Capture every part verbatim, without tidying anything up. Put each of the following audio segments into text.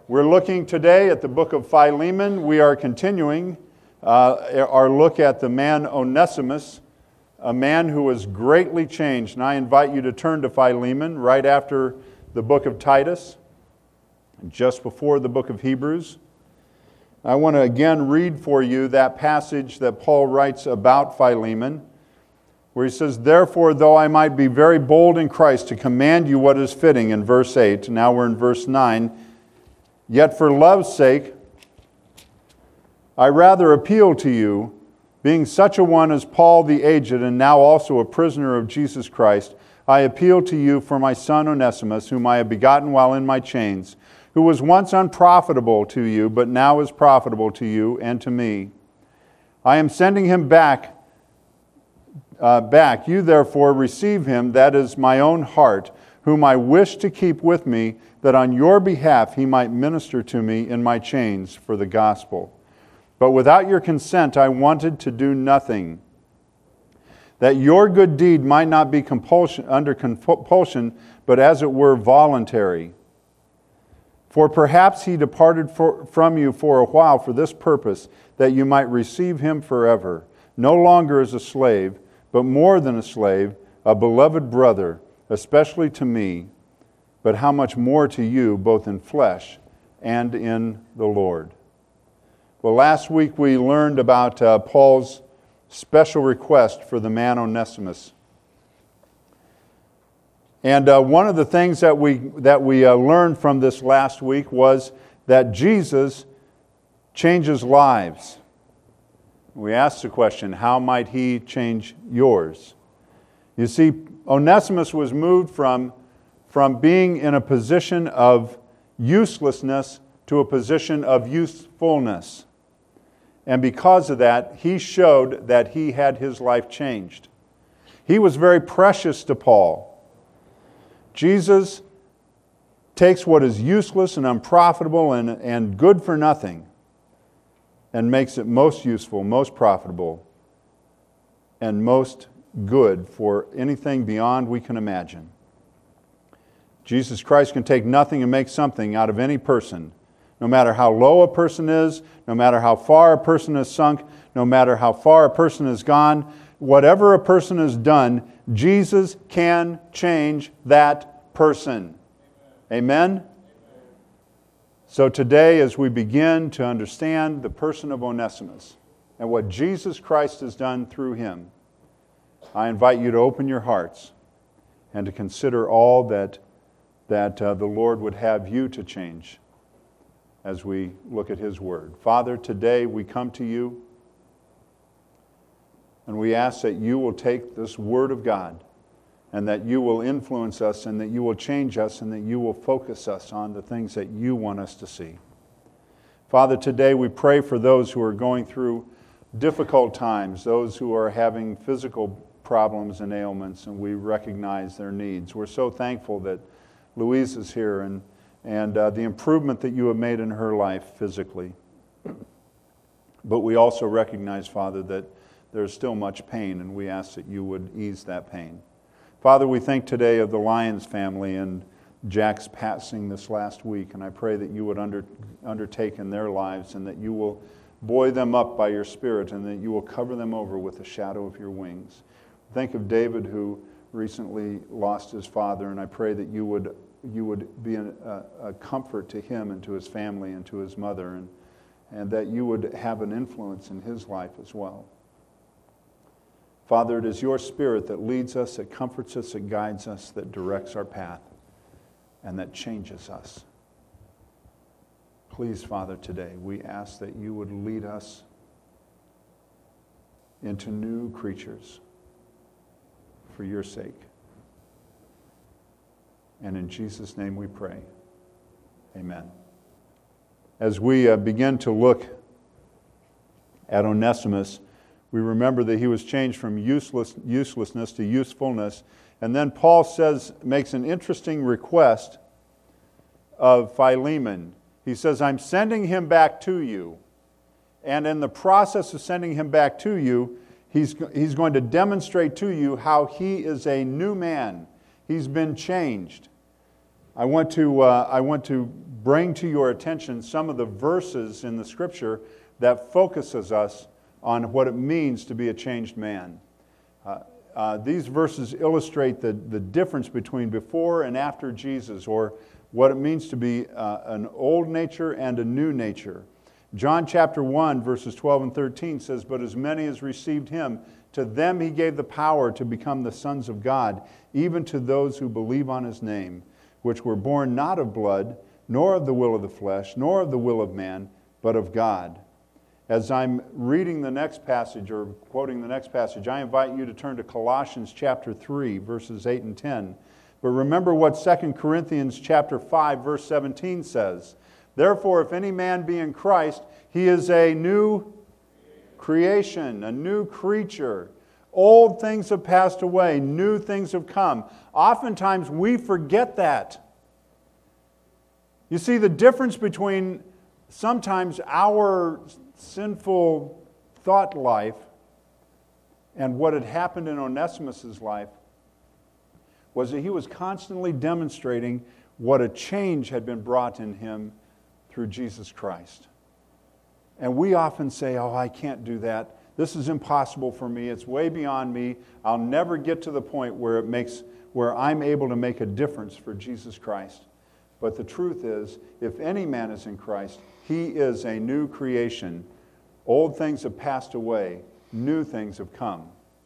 We're looking today at the book of Philemon. We are continuing uh, our look at the man Onesimus, a man who was greatly changed. And I invite you to turn to Philemon right after the book of Titus, just before the book of Hebrews. I want to again read for you that passage that Paul writes about Philemon, where he says, "Therefore, though I might be very bold in Christ to command you what is fitting," in verse eight, now we're in verse nine, "yet for love's sake, I rather appeal to you, being such a one as Paul the aged, and now also a prisoner of Jesus Christ, I appeal to you for my son Onesimus, whom I have begotten while in my chains, who was once unprofitable to you, but now is profitable to you and to me. I am sending him back, uh, back. You therefore receive him, that is my own heart, whom I wish to keep with me, that on your behalf he might minister to me in my chains for the gospel. But without your consent I wanted to do nothing, that your good deed might not be compulsion, under compulsion, but as it were voluntary. For perhaps he departed for, from you for a while for this purpose, that you might receive him forever, no longer as a slave, but more than a slave, a beloved brother, especially to me, but how much more to you, both in flesh and in the Lord." Well, last week we learned about uh, Paul's special request for the man Onesimus. And uh, one of the things that we that we uh, learned from this last week was that Jesus changes lives. We asked the question, how might he change yours? You see, Onesimus was moved from, from being in a position of uselessness to a position of usefulness. And because of that, he showed that he had his life changed. He was very precious to Paul. Jesus takes what is useless and unprofitable and, and good for nothing and makes it most useful, most profitable, and most good for anything beyond we can imagine. Jesus Christ can take nothing and make something out of any person, no matter how low a person is, no matter how far a person has sunk, no matter how far a person has gone, whatever a person has done, Jesus can change that person. Amen? Amen? So today, as we begin to understand the person of Onesimus and what Jesus Christ has done through him, I invite you to open your hearts and to consider all that, that uh, the Lord would have you to change as we look at his word. Father, today we come to you and we ask that you will take this word of God and that you will influence us and that you will change us and that you will focus us on the things that you want us to see. Father, today we pray for those who are going through difficult times, those who are having physical problems and ailments, and we recognize their needs. We're so thankful that Louise is here and, and uh, the improvement that you have made in her life physically. But we also recognize, Father, that there's still much pain, and we ask that you would ease that pain. Father, we think today of the Lyons family and Jack's passing this last week, and I pray that you would under, undertake in their lives and that you will buoy them up by your Spirit and that you will cover them over with the shadow of your wings. Think of David, who recently lost his father, and I pray that you would you would be a, a comfort to him and to his family and to his mother, and, and that you would have an influence in his life as well. Father, it is your Spirit that leads us, that comforts us, that guides us, that directs our path, and that changes us. Please, Father, today we ask that you would lead us into new creatures for your sake. And in Jesus' name we pray. Amen. As we uh, begin to look at Onesimus, we remember that he was changed from useless, uselessness to usefulness. And then Paul says, makes an interesting request of Philemon. He says, I'm sending him back to you. And in the process of sending him back to you, he's, he's going to demonstrate to you how he is a new man. He's been changed. I want to uh, I want to bring to your attention some of the verses in the Scripture that focuses us on what it means to be a changed man. Uh, uh, these verses illustrate the, the difference between before and after Jesus, or what it means to be uh, an old nature and a new nature. John chapter one, verses twelve and thirteen says, "But as many as received him, to them he gave the power to become the sons of God, even to those who believe on his name, which were born not of blood, nor of the will of the flesh, nor of the will of man, but of God." As I'm reading the next passage, or quoting the next passage, I invite you to turn to Colossians chapter three, verses eight and ten. But remember what Second Corinthians chapter five, verse seventeen says. "Therefore, if any man be in Christ, he is a new creation, a new creature. Old things have passed away, new things have come." Oftentimes we forget that. You see, the difference between sometimes our sinful thought life and what had happened in Onesimus' life was that he was constantly demonstrating what a change had been brought in him through Jesus Christ. And we often say, "Oh, I can't do that. This is impossible for me. It's way beyond me. I'll never get to the point where it makes where I'm able to make a difference for Jesus Christ." But the truth is, if any man is in Christ, he is a new creation. Old things have passed away, new things have come.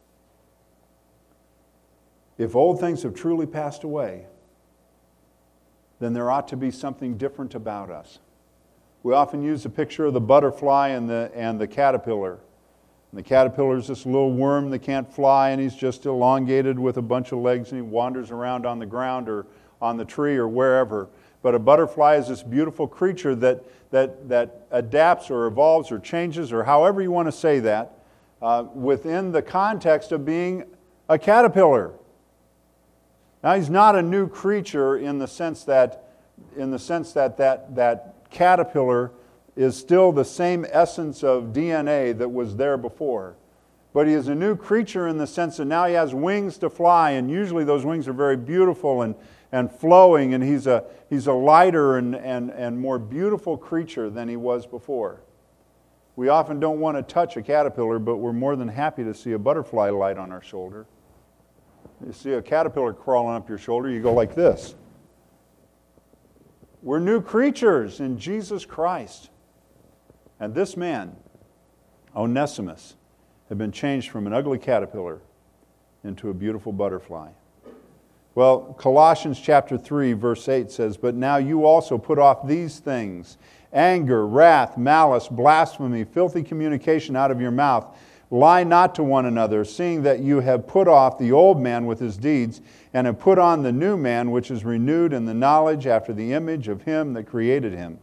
If old things have truly passed away, then there ought to be something different about us. We often use the picture of the butterfly and the, and the caterpillar. And the caterpillar is this little worm that can't fly, and he's just elongated with a bunch of legs, and he wanders around on the ground or on the tree or wherever. But a butterfly is this beautiful creature that, that, that adapts or evolves or changes, or however you want to say that, uh, within the context of being a caterpillar. Now, he's not a new creature in the sense that, in the sense that that, that caterpillar is still the same essence of D N A that was there before. But he is a new creature in the sense that now he has wings to fly, and usually those wings are very beautiful and, and flowing, and he's a, he's a lighter and, and, and more beautiful creature than he was before. We often don't want to touch a caterpillar, but we're more than happy to see a butterfly light on our shoulder. You see a caterpillar crawling up your shoulder, you go like this. We're new creatures in Jesus Christ. And this man, Onesimus, had been changed from an ugly caterpillar into a beautiful butterfly. Well, Colossians chapter three, verse eight says, "But now you also put off these things, anger, wrath, malice, blasphemy, filthy communication out of your mouth. Lie not to one another, seeing that you have put off the old man with his deeds, and have put on the new man, which is renewed in the knowledge after the image of him that created him."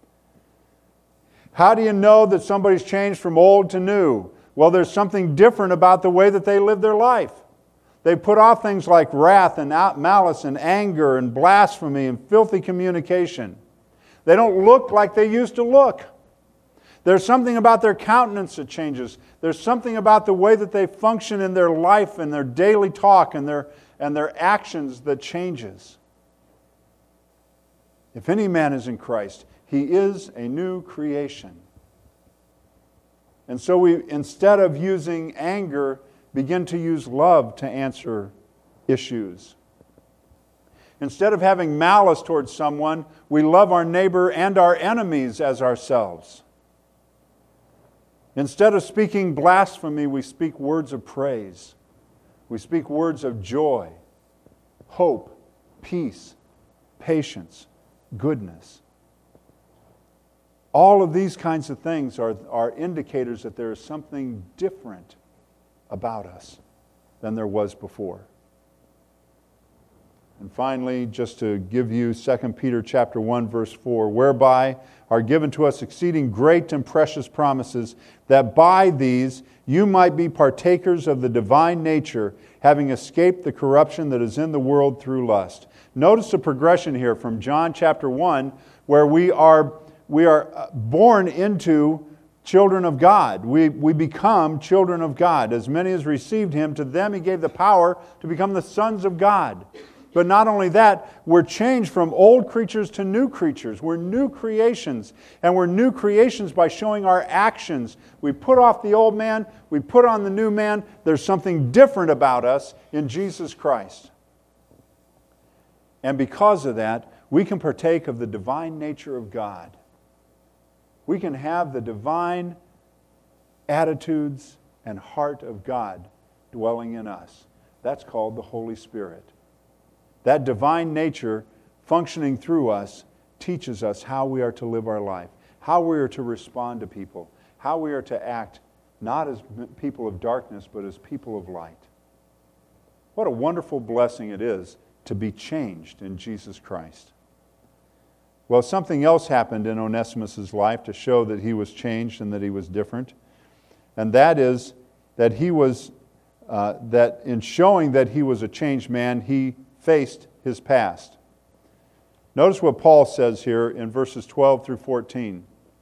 How do you know that somebody's changed from old to new? Well, there's something different about the way that they live their life. They put off things like wrath and malice and anger and blasphemy and filthy communication. They don't look like they used to look. There's something about their countenance that changes. There's something about the way that they function in their life and their daily talk and their, and their actions that changes. If any man is in Christ, he is a new creation. And so we, instead of using anger, begin to use love to answer issues. Instead of having malice towards someone, we love our neighbor and our enemies as ourselves. Instead of speaking blasphemy, we speak words of praise. We speak words of joy, hope, peace, patience, goodness. All of these kinds of things are, are indicators that there is something different about us than there was before. And finally, just to give you Second Peter chapter one, verse four, "Whereby are given to us exceeding great and precious promises, that by these you might be partakers of the divine nature, having escaped the corruption that is in the world through lust." Notice the progression here from John chapter one, where we are we are born into children of God. We, we become children of God. As many as received him, to them he gave the power to become the sons of God. But not only that, we're changed from old creatures to new creatures. We're new creations. And we're new creations by showing our actions. We put off the old man, we put on the new man. There's something different about us in Jesus Christ. And because of that, we can partake of the divine nature of God. We can have the divine attitudes and heart of God dwelling in us. That's called the Holy Spirit. That divine nature functioning through us teaches us how we are to live our life, how we are to respond to people, how we are to act not as people of darkness, but as people of light. What a wonderful blessing it is to be changed in Jesus Christ. Well, something else happened in Onesimus' life to show that he was changed and that he was different. And that is that he was, uh, that in showing that he was a changed man, he faced his past. Notice what Paul says here in verses twelve through fourteen.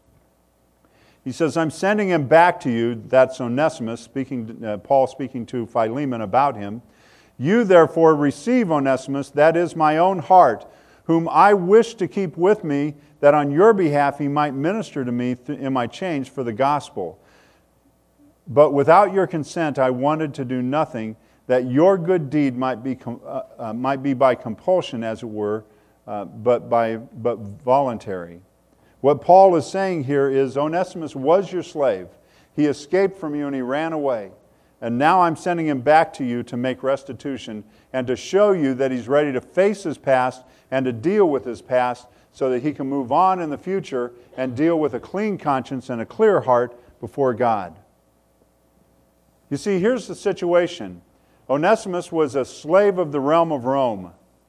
He says, I'm sending him back to you, that's Onesimus, speaking, uh, Paul speaking to Philemon about him. You therefore receive Onesimus, that is my own heart, whom I wish to keep with me, that on your behalf he might minister to me in my change for the gospel. But without your consent I wanted to do nothing, that your good deed might be uh, uh, might be by compulsion, as it were, uh, but by but voluntary. What Paul is saying here is Onesimus was your slave. He escaped from you and he ran away. And now I'm sending him back to you to make restitution and to show you that he's ready to face his past and to deal with his past so that he can move on in the future and deal with a clean conscience and a clear heart before God. You see, here's the situation. Onesimus was a slave of the realm of Rome.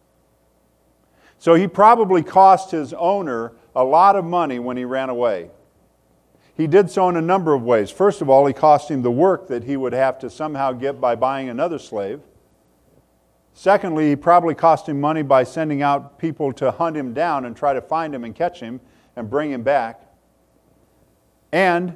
So he probably cost his owner a lot of money when he ran away. He did so in a number of ways. First of all, he cost him the work that he would have to somehow get by buying another slave. Secondly, he probably cost him money by sending out people to hunt him down and try to find him and catch him and bring him back. And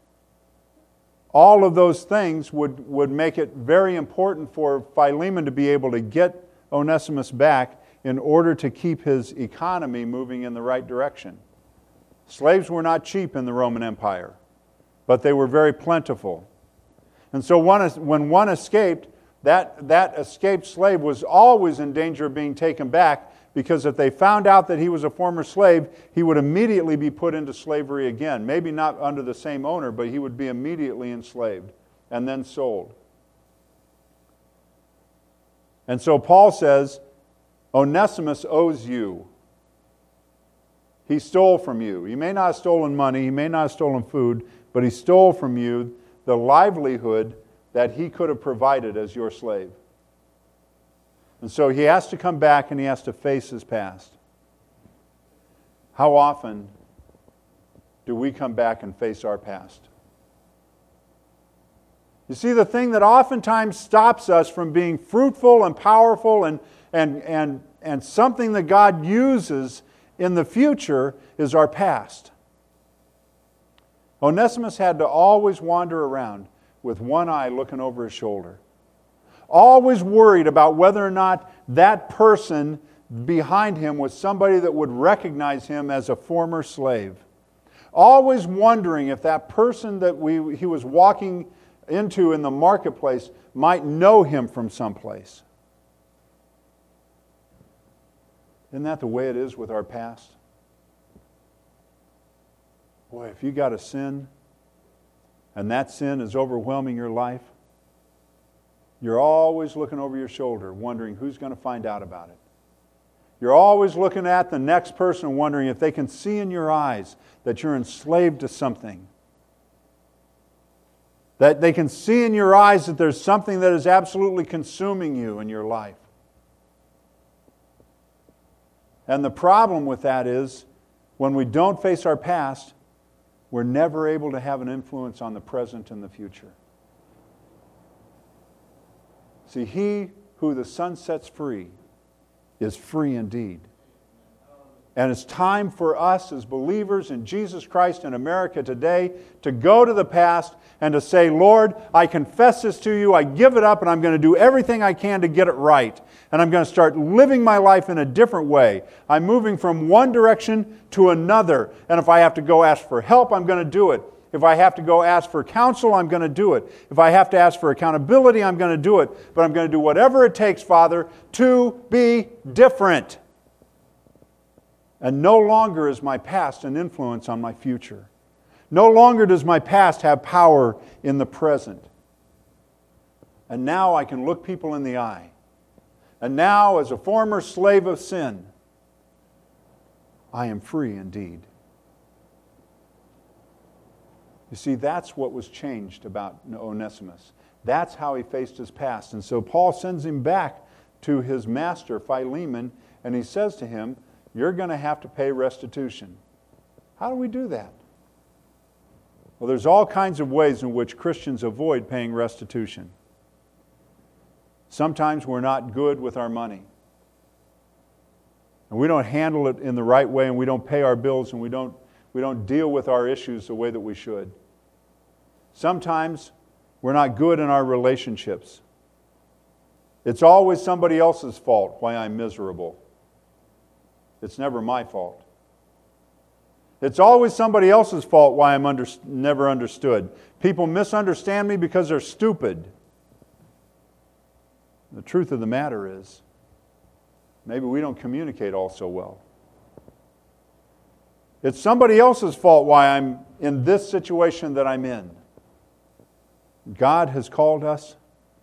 all of those things would, would make it very important for Philemon to be able to get Onesimus back in order to keep his economy moving in the right direction. Slaves were not cheap in the Roman Empire, but they were very plentiful. And so one, when one escaped, that, that escaped slave was always in danger of being taken back, because if they found out that he was a former slave, he would immediately be put into slavery again. Maybe not under the same owner, but he would be immediately enslaved and then sold. And so Paul says, Onesimus owes you. He stole from you. He may not have stolen money, he may not have stolen food, but he stole from you the livelihood that he could have provided as your slave. And so he has to come back and he has to face his past. How often do we come back and face our past? You see, the thing that oftentimes stops us from being fruitful and powerful and, and, and, and something that God uses in the future is our past. Onesimus had to always wander around with one eye looking over his shoulder. Always worried about whether or not that person behind him was somebody that would recognize him as a former slave. Always wondering if that person that we, he was walking into in the marketplace might know him from someplace. Isn't that the way it is with our past? Boy, if you got a sin and that sin is overwhelming your life, you're always looking over your shoulder, wondering who's going to find out about it. You're always looking at the next person, wondering if they can see in your eyes that you're enslaved to something. That they can see in your eyes that there's something that is absolutely consuming you in your life. And the problem with that is, when we don't face our past, we're never able to have an influence on the present and the future. See, he who the Son sets free is free indeed. And it's time for us as believers in Jesus Christ in America today to go to the past and to say, Lord, I confess this to you, I give it up, and I'm going to do everything I can to get it right. And I'm going to start living my life in a different way. I'm moving from one direction to another. And if I have to go ask for help, I'm going to do it. If I have to go ask for counsel, I'm going to do it. If I have to ask for accountability, I'm going to do it. But I'm going to do whatever it takes, Father, to be different. And no longer is my past an influence on my future. No longer does my past have power in the present. And now I can look people in the eye. And now, as a former slave of sin, I am free indeed. You see, that's what was changed about Onesimus. That's how he faced his past. And so Paul sends him back to his master, Philemon, and he says to him, you're going to have to pay restitution. How do we do that? Well, there's all kinds of ways in which Christians avoid paying restitution. Sometimes we're not good with our money. And we don't handle it in the right way, and we don't pay our bills, and we don't, we don't deal with our issues the way that we should. Sometimes we're not good in our relationships. It's always somebody else's fault why I'm miserable. It's never my fault. It's always somebody else's fault why I'm under, never understood. People misunderstand me because they're stupid. The truth of the matter is, maybe we don't communicate all so well. It's somebody else's fault why I'm in this situation that I'm in. God has called us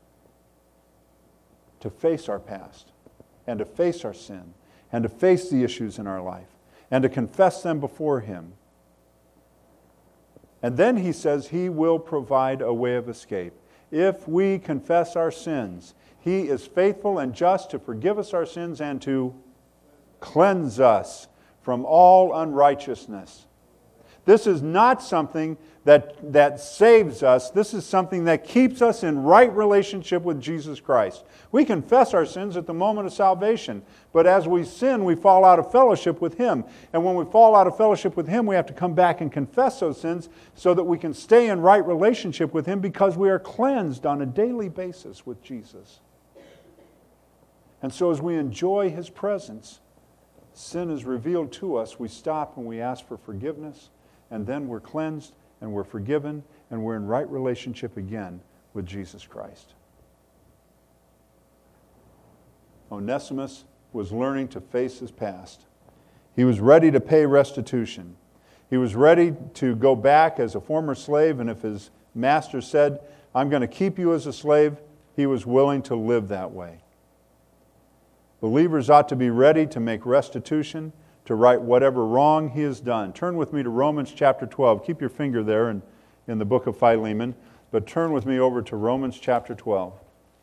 to face our past and to face our sin and to face the issues in our life and to confess them before Him. And then He says He will provide a way of escape. If we confess our sins, He is faithful and just to forgive us our sins and to cleanse us from all unrighteousness. This is not something that, that saves us. This is something that keeps us in right relationship with Jesus Christ. We confess our sins at the moment of salvation, but as we sin, we fall out of fellowship with Him. And when we fall out of fellowship with Him, we have to come back and confess those sins so that we can stay in right relationship with Him because we are cleansed on a daily basis with Jesus. And so as we enjoy His presence, sin is revealed to us. We stop and we ask for forgiveness, and then we're cleansed and we're forgiven and we're in right relationship again with Jesus Christ. Onesimus was learning to face his past. He was ready to pay restitution. He was ready to go back as a former slave, and if his master said, I'm going to keep you as a slave, he was willing to live that way. Believers ought to be ready to make restitution, to right whatever wrong he has done. Turn with me to Romans chapter twelve. Keep your finger there in, in the book of Philemon, but turn with me over to Romans chapter twelve.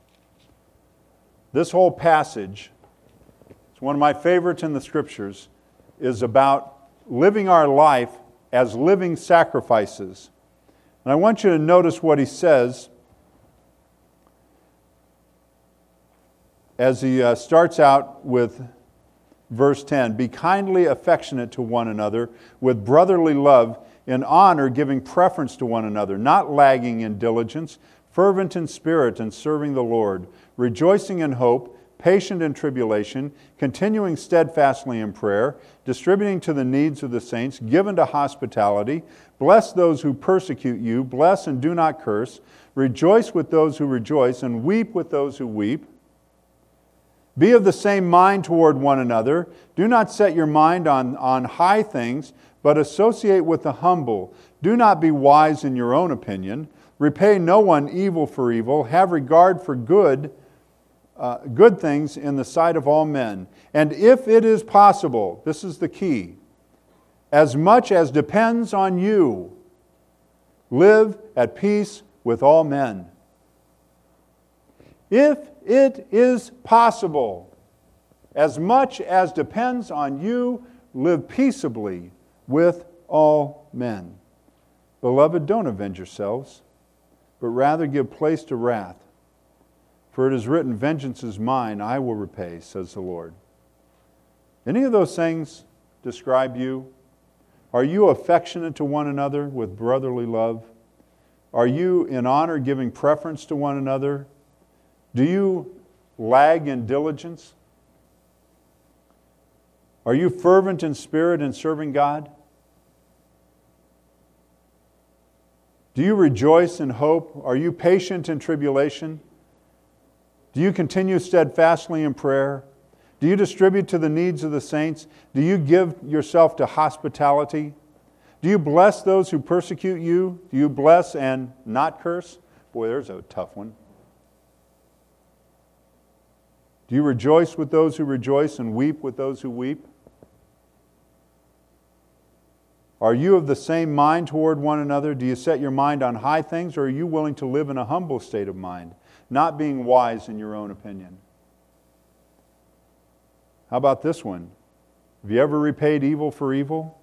This whole passage, it's one of my favorites in the Scriptures, is about living our life as living sacrifices. And I want you to notice what he says as he uh, starts out with verse ten. Be kindly affectionate to one another with brotherly love, in honor giving preference to one another, not lagging in diligence, fervent in spirit and serving the Lord, rejoicing in hope, patient in tribulation, continuing steadfastly in prayer, distributing to the needs of the saints, given to hospitality. Bless those who persecute you, bless and do not curse. Rejoice with those who rejoice, and weep with those who weep. Be of the same mind toward one another. Do not set your mind on, on high things, but associate with the humble. Do not be wise in your own opinion. Repay no one evil for evil. Have regard for good, uh, good things in the sight of all men. And if it is possible, this is the key, as much as depends on you, live at peace with all men. If it is possible, as much as depends on you, live peaceably with all men. Beloved, don't avenge yourselves, but rather give place to wrath. For it is written, vengeance is mine, I will repay, says the Lord. Any of those things describe you? Are you affectionate to one another with brotherly love? Are you in honor giving preference to one another? Do you lag in diligence? Are you fervent in spirit in serving God? Do you rejoice in hope? Are you patient in tribulation? Do you continue steadfastly in prayer? Do you distribute to the needs of the saints? Do you give yourself to hospitality? Do you bless those who persecute you? Do you bless and not curse? Boy, there's a tough one. Do you rejoice with those who rejoice and weep with those who weep? Are you of the same mind toward one another? Do you set your mind on high things, or are you willing to live in a humble state of mind, not being wise in your own opinion? How about this one? Have you ever repaid evil for evil?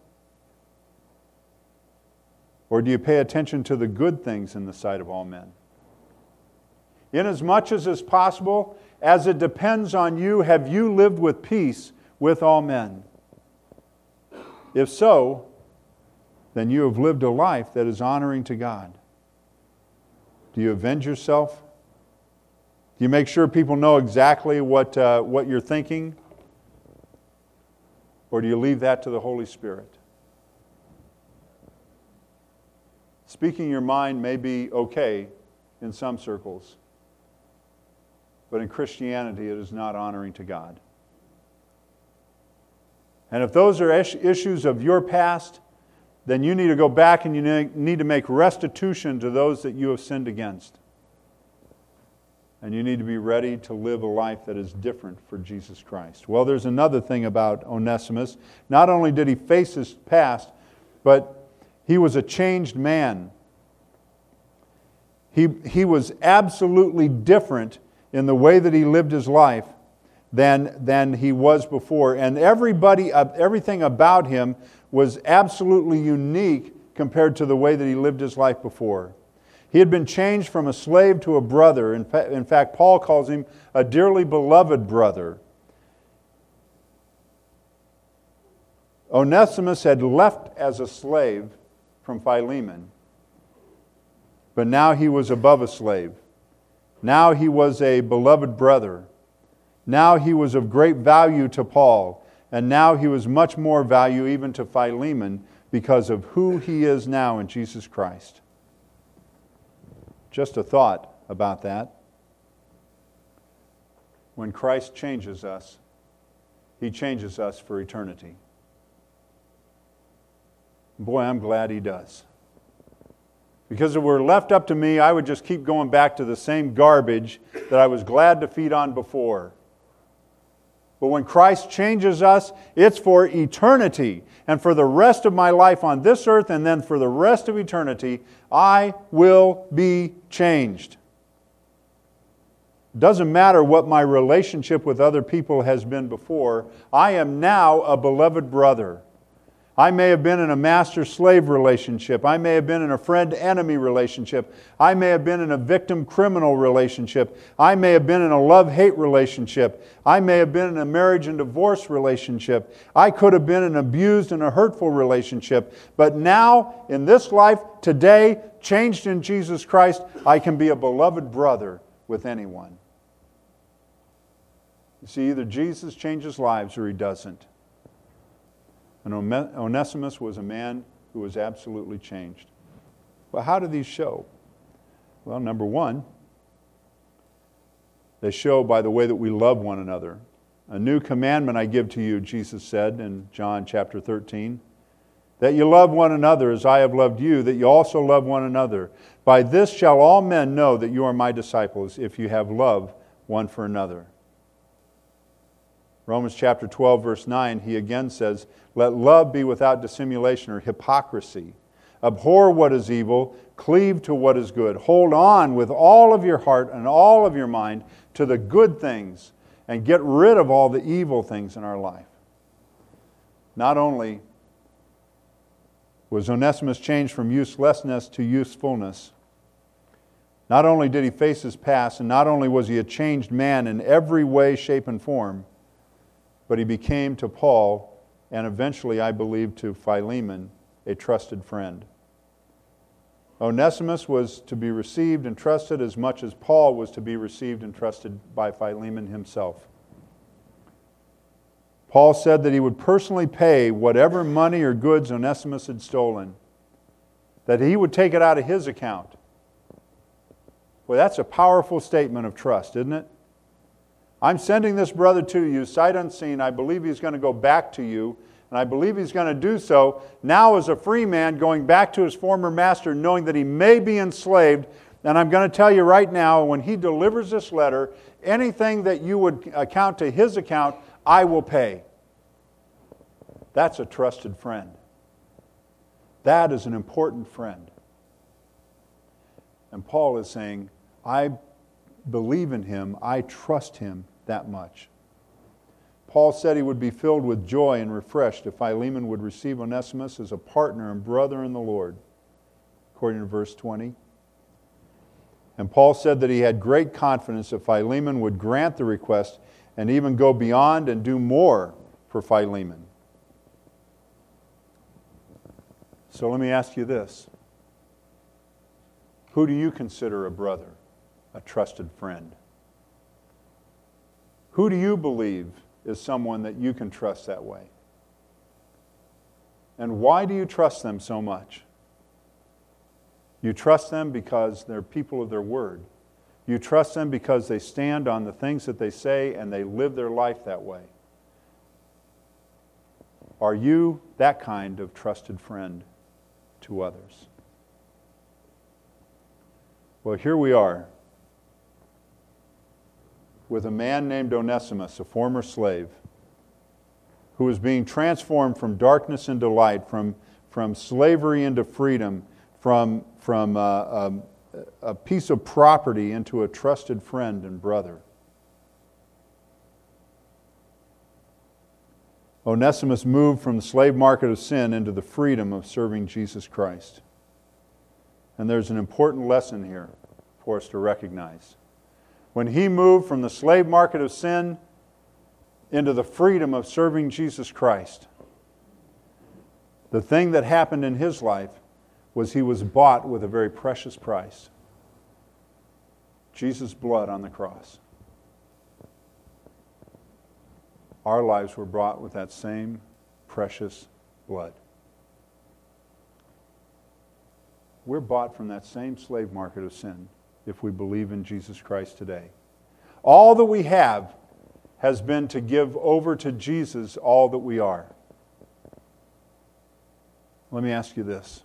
Or do you pay attention to the good things in the sight of all men? Inasmuch as is possible, as it depends on you, have you lived with peace with all men? If so, then you have lived a life that is honoring to God. Do you avenge yourself? Do you make sure people know exactly what, uh, what you're thinking? Or do you leave that to the Holy Spirit? Speaking your mind may be okay in some circles, but in Christianity it is not honoring to God. And if those are issues of your past, then you need to go back and you need to make restitution to those that you have sinned against. And you need to be ready to live a life that is different for Jesus Christ. Well, there's another thing about Onesimus. Not only did he face his past, but he was a changed man. He, he was absolutely different in the way that he lived his life than, than he was before. And everybody, everything about him was absolutely unique compared to the way that he lived his life before. He had been changed from a slave to a brother. In, fa- in fact, Paul calls him a dearly beloved brother. Onesimus had left as a slave from Philemon, but now he was above a slave. Now he was a beloved brother. Now he was of great value to Paul, and now he was much more value even to Philemon because of who he is now in Jesus Christ. Just a thought about that. When Christ changes us, He changes us for eternity. Boy, I'm glad He does. Because if it were left up to me, I would just keep going back to the same garbage that I was glad to feed on before. But when Christ changes us, it's for eternity. And for the rest of my life on this earth and then for the rest of eternity, I will be changed. Doesn't matter what my relationship with other people has been before. I am now a beloved brother. I may have been in a master-slave relationship. I may have been in a friend-enemy relationship. I may have been in a victim-criminal relationship. I may have been in a love-hate relationship. I may have been in a marriage and divorce relationship. I could have been in an abused and a hurtful relationship. But now, in this life, today, changed in Jesus Christ, I can be a beloved brother with anyone. You see, either Jesus changes lives or He doesn't. And Onesimus was a man who was absolutely changed. Well, how do these show? Well, number one, they show by the way that we love one another. A new commandment I give to you, Jesus said in John chapter thirteen, that you love one another as I have loved you, that you also love one another. By this shall all men know that you are my disciples, if you have love one for another. Romans chapter twelve, verse nine, he again says, let love be without dissimulation or hypocrisy. Abhor what is evil, cleave to what is good. Hold on with all of your heart and all of your mind to the good things and get rid of all the evil things in our life. Not only was Onesimus changed from uselessness to usefulness, not only did he face his past, and not only was he a changed man in every way, shape, and form, but he became to Paul and eventually, I believe, to Philemon, a trusted friend. Onesimus was to be received and trusted as much as Paul was to be received and trusted by Philemon himself. Paul said that he would personally pay whatever money or goods Onesimus had stolen, that he would take it out of his account. Well, that's a powerful statement of trust, isn't it? I'm sending this brother to you, sight unseen. I believe he's going to go back to you, and I believe he's going to do so now as a free man, going back to his former master, knowing that he may be enslaved. And I'm going to tell you right now, when he delivers this letter, anything that you would account to his account, I will pay. That's a trusted friend. That is an important friend. And Paul is saying, I believe in him, I trust him that much. Paul said he would be filled with joy and refreshed if Philemon would receive Onesimus as a partner and brother in the Lord, according to verse twenty. And Paul said that he had great confidence that Philemon would grant the request and even go beyond and do more for Philemon. So let me ask you this. Who do you consider a brother, a trusted friend? Who do you believe is someone that you can trust that way? And why do you trust them so much? You trust them because they're people of their word. You trust them because they stand on the things that they say and they live their life that way. Are you that kind of trusted friend to others? Well, here we are with a man named Onesimus, a former slave, who is being transformed from darkness into light, from, from slavery into freedom, from, from uh, um, a piece of property into a trusted friend and brother. Onesimus moved from the slave market of sin into the freedom of serving Jesus Christ. And there's an important lesson here for us to recognize. When he moved from the slave market of sin into the freedom of serving Jesus Christ, the thing that happened in his life was he was bought with a very precious price. Jesus' blood on the cross. Our lives were bought with that same precious blood. We're bought from that same slave market of sin if we believe in Jesus Christ today. All that we have has been to give over to Jesus all that we are. Let me ask you this.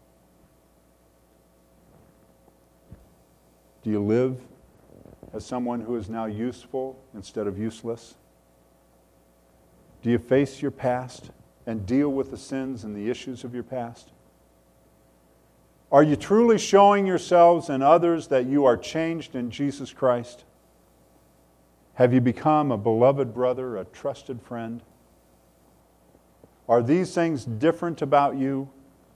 Do you live as someone who is now useful instead of useless? Do you face your past and deal with the sins and the issues of your past? Are you truly showing yourselves and others that you are changed in Jesus Christ? Have you become a beloved brother, a trusted friend? Are these things different about you?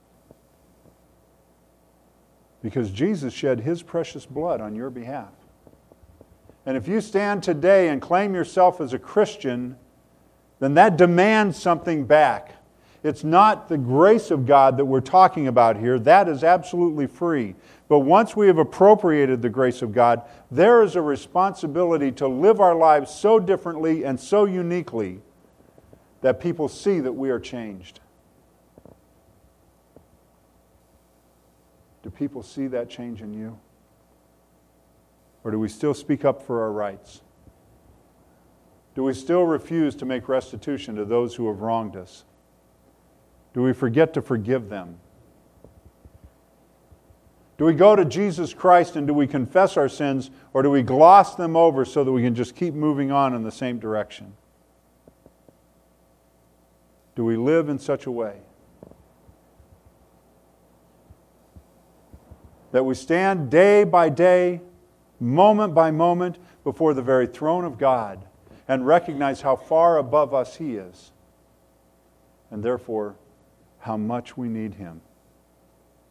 Because Jesus shed His precious blood on your behalf. And if you stand today and claim yourself as a Christian, then that demands something back. It's not the grace of God that we're talking about here. That is absolutely free. But once we have appropriated the grace of God, there is a responsibility to live our lives so differently and so uniquely that people see that we are changed. Do people see that change in you? Or do we still speak up for our rights? Do we still refuse to make restitution to those who have wronged us? Do we forget to forgive them? Do we go to Jesus Christ and do we confess our sins, or do we gloss them over so that we can just keep moving on in the same direction? Do we live in such a way that we stand day by day, moment by moment, before the very throne of God and recognize how far above us He is, and therefore how much we need Him?